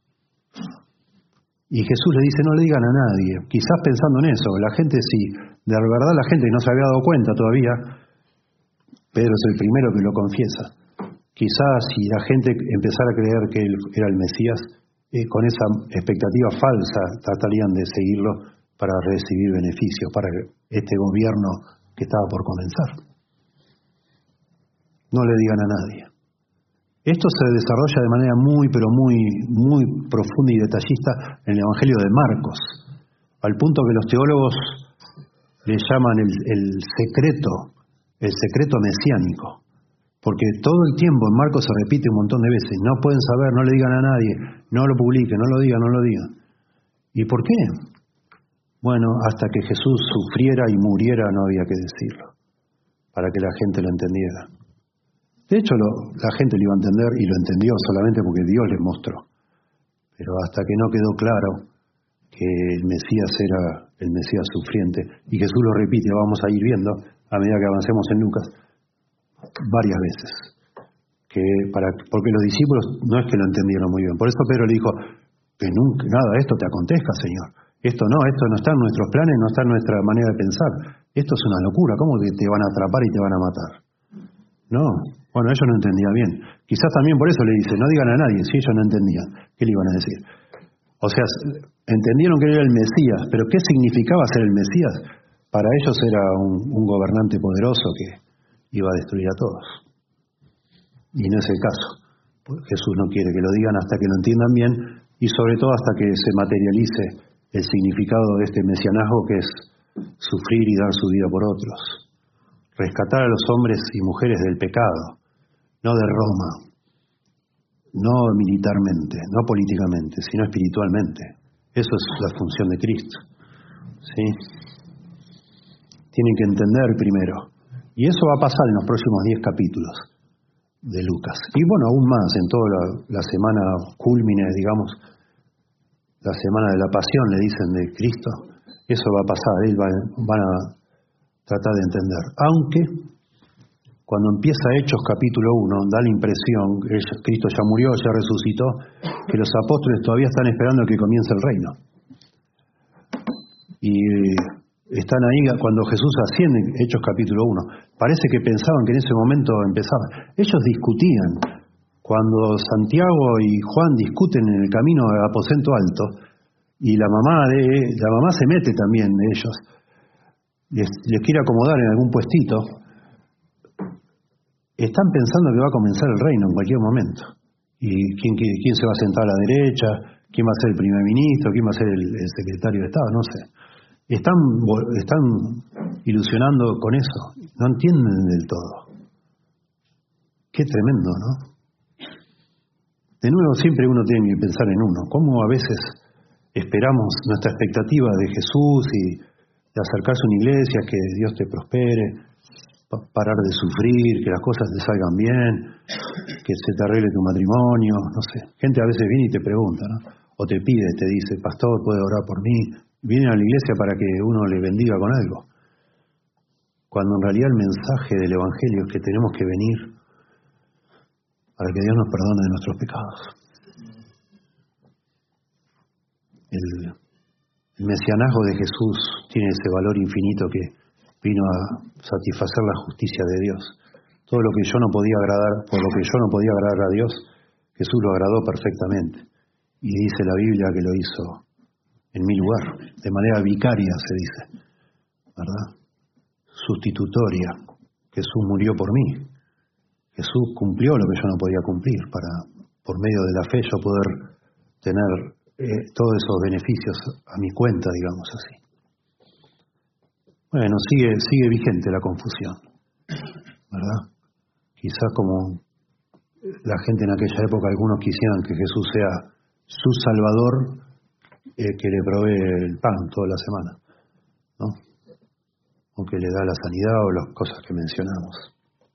Y Jesús le dice, no le digan a nadie, quizás pensando en eso, la gente sí, de verdad la gente no se había dado cuenta todavía, Pedro es el primero que lo confiesa. Quizás si la gente empezara a creer que él era el Mesías, con esa expectativa falsa tratarían de seguirlo para recibir beneficios, para este gobierno que estaba por comenzar. No le digan a nadie. Esto se desarrolla de manera muy, pero muy profunda y detallista en el Evangelio de Marcos, al punto que los teólogos le llaman el secreto mesiánico, porque todo el tiempo en Marcos se repite un montón de veces, no pueden saber, no le digan a nadie, no lo publiquen, no lo digan. ¿Y por qué? Bueno, hasta que Jesús sufriera y muriera no había que decirlo, para que la gente lo entendiera. De hecho, la gente lo iba a entender y lo entendió solamente porque Dios les mostró. Pero hasta que no quedó claro que el Mesías era el Mesías sufriente, y Jesús lo repite, vamos a ir viendo a medida que avancemos en Lucas, varias veces. Porque los discípulos no es que lo entendieron muy bien. Por eso Pedro le dijo, que nunca, nada de esto te acontezca, Señor. Esto no está en nuestros planes, no está en nuestra manera de pensar. Esto es una locura, ¿cómo que te van a atrapar y te van a matar? No. Bueno, ellos no entendían bien. Quizás también por eso le dice, no digan a nadie, si ellos no entendían, ¿qué le iban a decir? O sea, entendieron que él era el Mesías, pero ¿qué significaba ser el Mesías? Para ellos era un gobernante poderoso que iba a destruir a todos. Y no es el caso. Jesús no quiere que lo digan hasta que lo entiendan bien y sobre todo hasta que se materialice el significado de este mesianazgo, que es sufrir y dar su vida por otros. Rescatar a los hombres y mujeres del pecado, no de Roma, no militarmente, no políticamente, sino espiritualmente. Eso es la función de Cristo. ¿Sí? Tienen que entender primero Y eso va a pasar en los próximos 10 capítulos de Lucas. Y bueno, aún más, en toda la semana cúlmine, digamos, la semana de la pasión, le dicen, de Cristo, eso va a pasar, van a tratar de entender. Aunque, cuando empieza Hechos capítulo 1, da la impresión, que Cristo ya murió, ya resucitó, que los apóstoles todavía están esperando que comience el reino. Y están ahí cuando Jesús asciende, Hechos capítulo 1. Parece que pensaban que en ese momento empezaba. Ellos discutían. Cuando Santiago y Juan discuten en el camino al aposento alto, y la mamá se mete también de ellos, les quiere acomodar en algún puestito, están pensando que va a comenzar el reino en cualquier momento. ¿Y quién se va a sentar a la derecha? ¿Quién va a ser el primer ministro? ¿Quién va a ser el secretario de Estado? No sé. Están ilusionando con eso. No entienden del todo. Qué tremendo, ¿no? De nuevo, siempre uno tiene que pensar en uno. Cómo a veces esperamos nuestra expectativa de Jesús y de acercarse a una iglesia, que Dios te prospere, parar de sufrir, que las cosas te salgan bien, que se te arregle tu matrimonio, no sé. Gente a veces viene y te pregunta, ¿no? O te pide, te dice, pastor, ¿puede orar por mí? Vienen a la iglesia para que uno le bendiga con algo. Cuando en realidad el mensaje del Evangelio es que tenemos que venir para que Dios nos perdone de nuestros pecados. El mesianazgo de Jesús tiene ese valor infinito que vino a satisfacer la justicia de Dios. Todo lo que yo no podía agradar, por lo que yo no podía agradar a Dios, Jesús lo agradó perfectamente. Y dice la Biblia que lo hizo en mi lugar, de manera vicaria se dice, ¿verdad? Sustitutoria. Jesús murió por mí. Jesús cumplió lo que yo no podía cumplir para, por medio de la fe, yo poder tener todos esos beneficios a mi cuenta, digamos así. Bueno, sigue vigente la confusión, ¿verdad? Quizás como la gente en aquella época, algunos quisieran que Jesús sea su Salvador, que le provee el pan toda la semana, ¿no? O que le da la sanidad o las cosas que mencionamos.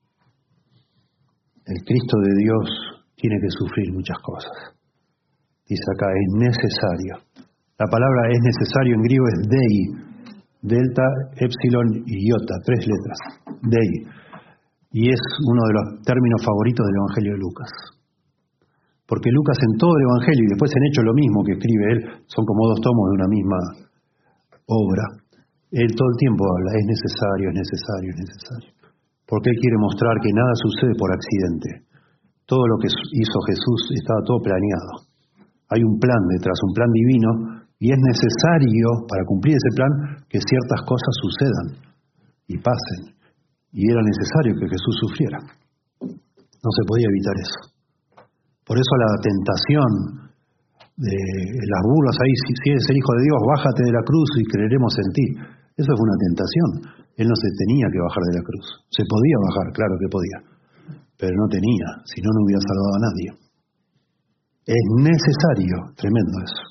El Cristo de Dios tiene que sufrir muchas cosas. Dice acá, es necesario. La palabra es necesario en griego es dei, delta, epsilon y iota, 3 letras, dei. Y es uno de los términos favoritos del Evangelio de Lucas. Porque Lucas en todo el Evangelio, y después en Hechos lo mismo que escribe él, son como 2 tomos de una misma obra. Él todo el tiempo habla, es necesario, es necesario, es necesario. Porque él quiere mostrar que nada sucede por accidente. Todo lo que hizo Jesús estaba todo planeado. Hay un plan detrás, un plan divino, y es necesario, para cumplir ese plan, que ciertas cosas sucedan y pasen. Y era necesario que Jesús sufriera. No se podía evitar eso. Por eso la tentación de las burlas ahí, si eres el Hijo de Dios, bájate de la cruz y creeremos en ti. Eso fue una tentación. Él no se tenía que bajar de la cruz. Se podía bajar, claro que podía, pero no tenía, si no, no hubiera salvado a nadie. Es necesario, tremendo eso.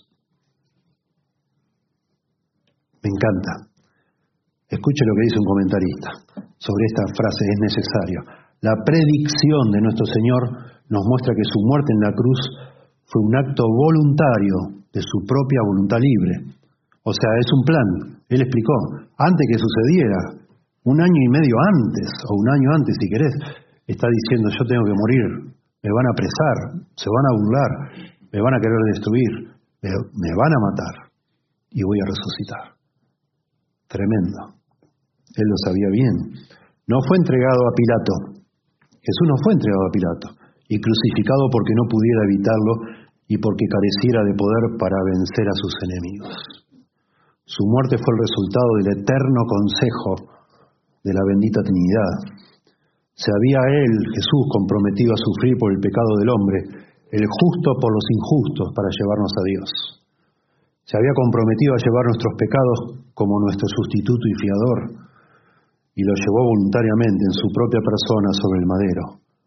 Me encanta. Escuche lo que dice un comentarista sobre esta frase, es necesario. La predicción de nuestro Señor nos muestra que su muerte en la cruz fue un acto voluntario de su propia voluntad libre. O sea, es un plan. Él explicó, antes que sucediera, 1 año y medio antes, o 1 año antes si querés, está diciendo, yo tengo que morir, me van a apresar, se van a burlar, me van a querer destruir, me van a matar, y voy a resucitar. Tremendo. Él lo sabía bien. No fue entregado a Pilato. Jesús no fue entregado a Pilato, y crucificado porque no pudiera evitarlo, y porque careciera de poder para vencer a sus enemigos. Su muerte fue el resultado del eterno consejo de la bendita Trinidad. Se había él, Jesús, comprometido a sufrir por el pecado del hombre, el justo por los injustos, para llevarnos a Dios. Se había comprometido a llevar nuestros pecados como nuestro sustituto y fiador, y lo llevó voluntariamente en su propia persona sobre el madero.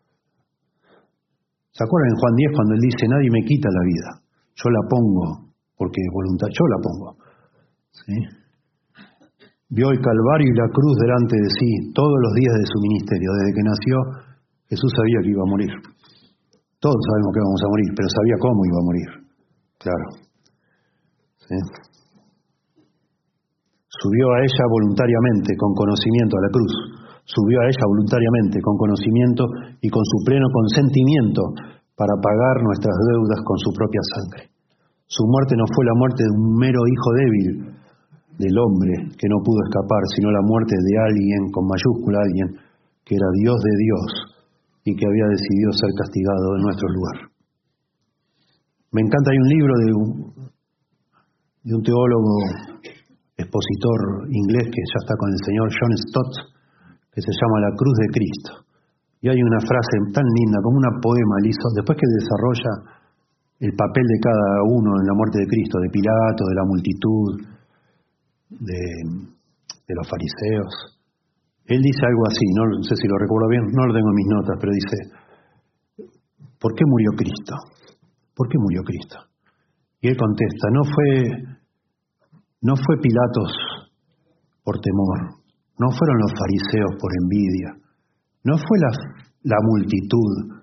¿Se acuerdan en Juan 10 cuando él dice, nadie me quita la vida, yo la pongo, porque voluntad, yo la pongo? ¿Sí? vio el Calvario y la cruz delante de sí todos los días de su ministerio. Desde que nació, Jesús sabía que iba a morir. Todos sabemos que vamos a morir, pero sabía cómo iba a morir. Claro. ¿Sí? Subió a ella voluntariamente, con conocimiento, a la cruz. Subió a ella voluntariamente, con conocimiento y con su pleno consentimiento, para pagar nuestras deudas con su propia sangre. Su muerte no fue la muerte de un mero hijo débil del hombre que no pudo escapar, sino la muerte de alguien, con mayúscula alguien, que era Dios de Dios y que había decidido ser castigado en nuestro lugar. Me encanta, hay un libro de un teólogo, expositor inglés que ya está con el señor John Stott, que se llama La Cruz de Cristo. Y hay una frase tan linda, como una poema, después que desarrolla el papel de cada uno en la muerte de Cristo, de Pilato, de la multitud, de los fariseos. Él dice algo así, no sé si lo recuerdo bien, no lo tengo en mis notas, pero dice, ¿por qué murió Cristo? ¿Por qué murió Cristo? Y él contesta, no fue Pilatos por temor, no fueron los fariseos por envidia, no fue la multitud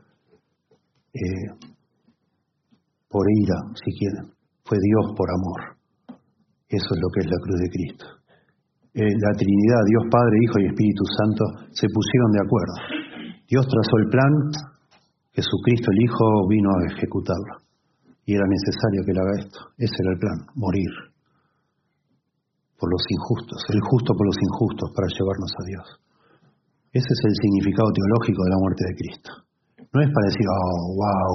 por ira, si quieren, fue Dios por amor. Eso es lo que es la cruz de Cristo. La Trinidad, Dios Padre, Hijo y Espíritu Santo, se pusieron de acuerdo. Dios trazó el plan, Jesucristo el Hijo vino a ejecutarlo. Y era necesario que él haga esto. Ese era el plan, morir por los injustos, el justo por los injustos, para llevarnos a Dios. Ese es el significado teológico de la muerte de Cristo. No es para decir, oh, wow,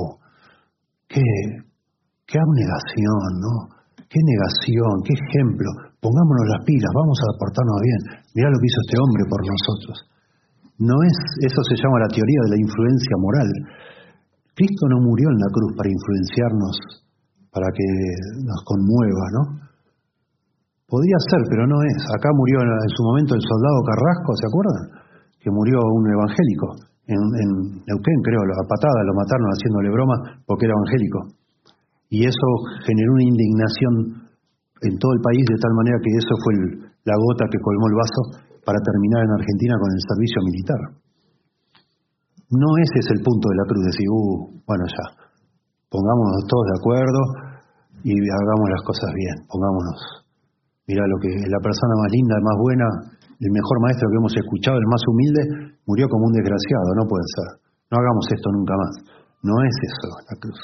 qué abnegación, ¿no? Qué negación, qué ejemplo. Pongámonos las pilas, vamos a portarnos bien. Mirá lo que hizo este hombre por nosotros. No es, eso se llama la teoría de la influencia moral. Cristo no murió en la cruz para influenciarnos, para que nos conmueva, ¿no? Podría ser, pero no es. Acá murió en su momento el soldado Carrasco, ¿se acuerdan? Que murió un evangélico. En Neuquén, creo, a patada lo mataron haciéndole broma porque era evangélico. Y eso generó una indignación en todo el país, de tal manera que eso fue la gota que colmó el vaso para terminar en Argentina con el servicio militar. No ese es el punto de la cruz, decir, bueno, ya, pongámonos todos de acuerdo y hagamos las cosas bien, pongámonos. Mirá, lo que la persona más linda, más buena, el mejor maestro que hemos escuchado, el más humilde, murió como un desgraciado. No puede ser. No hagamos esto nunca más. No es eso la cruz.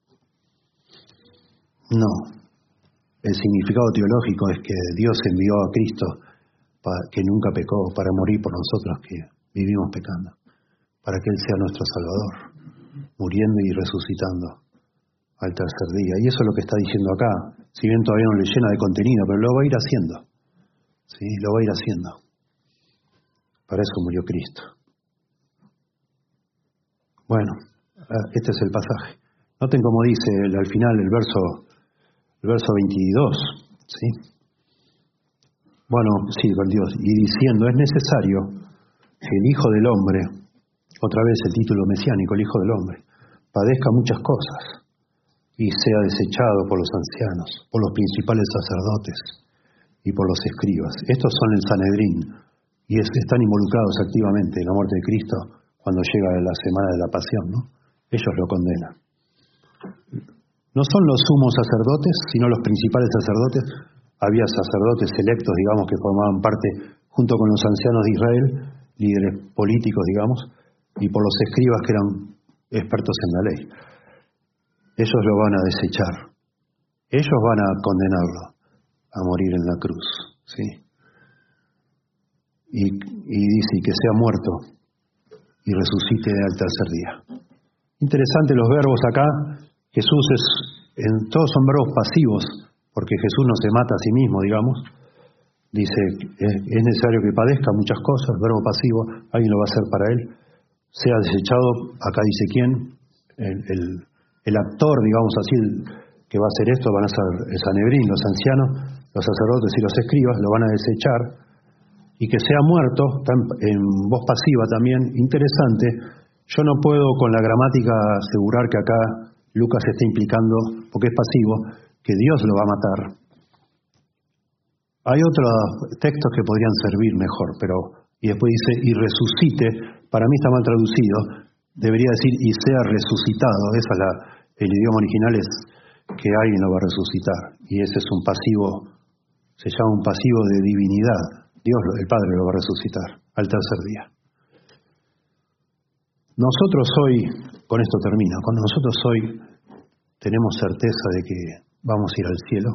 No. El significado teológico es que Dios envió a Cristo, que nunca pecó, para morir por nosotros que vivimos pecando, para que Él sea nuestro Salvador, muriendo y resucitando al tercer día. Y eso es lo que está diciendo acá. Si bien todavía no le llena de contenido, pero lo va a ir haciendo. ¿Sí? Lo va a ir haciendo. Para eso murió Cristo. Bueno, este es el pasaje. Noten cómo dice al final el verso 22. ¿Sí? Bueno, sí, 22. Y diciendo, es necesario que el Hijo del Hombre, otra vez el título mesiánico, el Hijo del Hombre, padezca muchas cosas y sea desechado por los ancianos, por los principales sacerdotes y por los escribas. Estos son el Sanedrín y están involucrados activamente en la muerte de Cristo cuando llega la semana de la pasión, ¿no? Ellos lo condenan. No son los sumos sacerdotes, sino los principales sacerdotes. Había sacerdotes electos, digamos, que formaban parte, junto con los ancianos de Israel, líderes políticos, digamos, y por los escribas que eran expertos en la ley. Ellos lo van a desechar. Ellos van a condenarlo a morir en la cruz, ¿sí? Y dice, que sea muerto y resucite al tercer día. Interesante los verbos acá. Jesús todos son verbos pasivos, porque Jesús no se mata a sí mismo, digamos. Dice, es necesario que padezca muchas cosas, verbo pasivo, alguien lo va a hacer para él. Sea desechado, acá dice quién, el actor, digamos así, que va a hacer esto, van a ser el Sanedrín, los ancianos, los sacerdotes y los escribas, lo van a desechar, y que sea muerto, en voz pasiva también, interesante. Yo no puedo con la gramática asegurar que acá Lucas está implicando, porque es pasivo, que Dios lo va a matar. Hay otros textos que podrían servir mejor, pero y después dice y resucite, para mí está mal traducido, debería decir y sea resucitado. El idioma original es que alguien lo va a resucitar, y ese es un pasivo, se llama un pasivo de divinidad. Dios, el Padre, lo va a resucitar al tercer día. Nosotros hoy, con esto termino, cuando nosotros hoy tenemos certeza de que vamos a ir al cielo,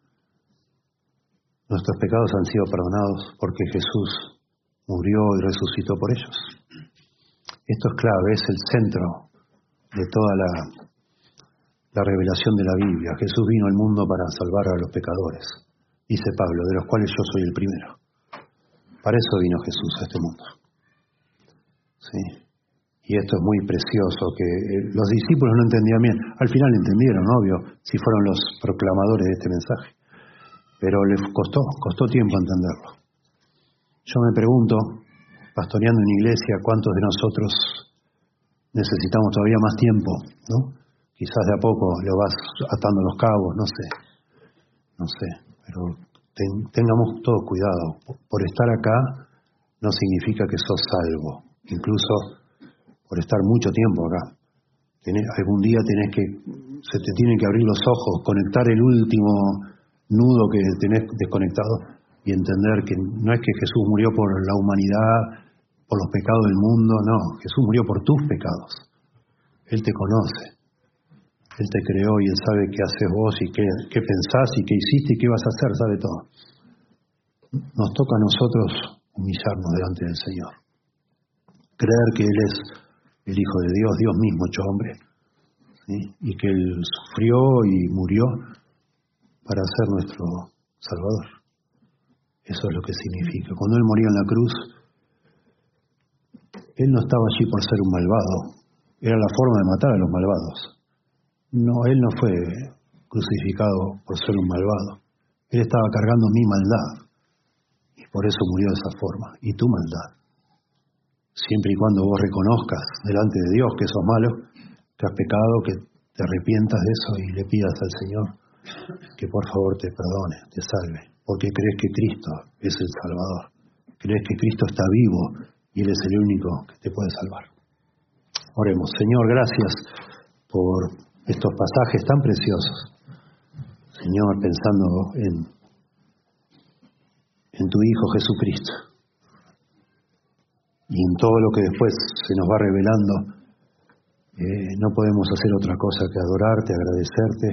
nuestros pecados han sido perdonados porque Jesús murió y resucitó por ellos. Esto es clave, es el centro de toda la revelación de la Biblia. Jesús vino al mundo para salvar a los pecadores, dice Pablo, de los cuales yo soy el primero. Para eso vino Jesús a este mundo. ¿Sí? Y esto es muy precioso, que los discípulos no entendían bien. Al final entendieron, obvio, si fueron los proclamadores de este mensaje. Pero les costó tiempo entenderlo. Yo me pregunto, pastoreando en iglesia, ¿cuántos de nosotros necesitamos todavía más tiempo? ¿No? Quizás de a poco lo vas atando los cabos, no sé. Pero tengamos todo cuidado. Por estar acá no significa que sos salvo. Incluso por estar mucho tiempo acá. Algún día se te tienen que abrir los ojos, conectar el último nudo que tenés desconectado y entender que no es que Jesús murió por la humanidad, por los pecados del mundo, no. Jesús murió por tus pecados. Él te conoce. Él te creó y Él sabe qué haces vos y qué pensás y qué hiciste y qué vas a hacer, sabe todo. Nos toca a nosotros humillarnos delante del Señor. Creer que Él es el Hijo de Dios, Dios mismo hecho hombre, ¿sí? Y que Él sufrió y murió para ser nuestro Salvador. Eso es lo que significa. Cuando Él murió en la cruz, Él no estaba allí por ser un malvado. Era la forma de matar a los malvados. No, Él no fue crucificado por ser un malvado. Él estaba cargando mi maldad. Y por eso murió de esa forma. Y tu maldad. Siempre y cuando vos reconozcas delante de Dios que sos malo, que has pecado, que te arrepientas de eso y le pidas al Señor que por favor te perdone, te salve. Porque crees que Cristo es el Salvador. Crees que Cristo está vivo y Él es el único que te puede salvar. Oremos. Señor, gracias por estos pasajes tan preciosos. Señor, pensando en tu Hijo Jesucristo. Y en todo lo que después se nos va revelando, no podemos hacer otra cosa que adorarte, agradecerte.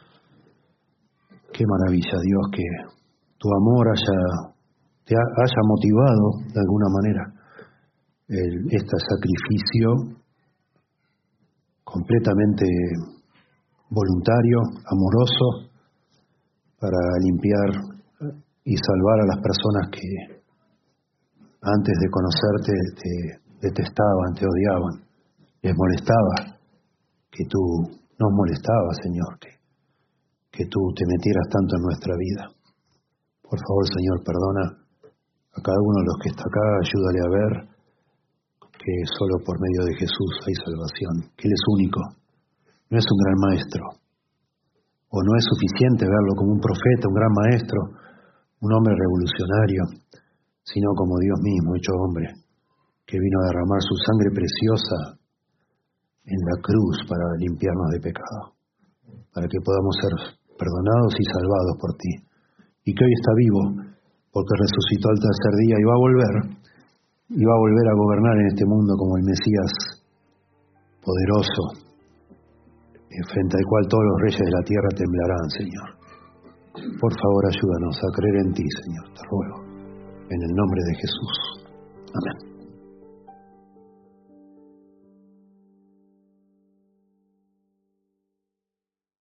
Qué maravilla, Dios, que tu amor te haya motivado de alguna manera este sacrificio completamente voluntario, amoroso, para limpiar y salvar a las personas que antes de conocerte te detestaban, te odiaban, les molestaba, que tú nos molestabas, Señor, que tú te metieras tanto en nuestra vida. Por favor, Señor, perdona a cada uno de los que está acá, ayúdale a ver que solo por medio de Jesús hay salvación, que Él es único, no es un gran maestro, o no es suficiente verlo como un profeta, un gran maestro, un hombre revolucionario, sino como Dios mismo, hecho hombre, que vino a derramar su sangre preciosa en la cruz para limpiarnos de pecado, para que podamos ser perdonados y salvados por ti, y que hoy está vivo, porque resucitó al tercer día y va a volver a gobernar en este mundo como el Mesías poderoso, frente al cual todos los reyes de la tierra temblarán, Señor. Por favor, ayúdanos a creer en ti, Señor, te ruego. En el nombre de Jesús. Amén.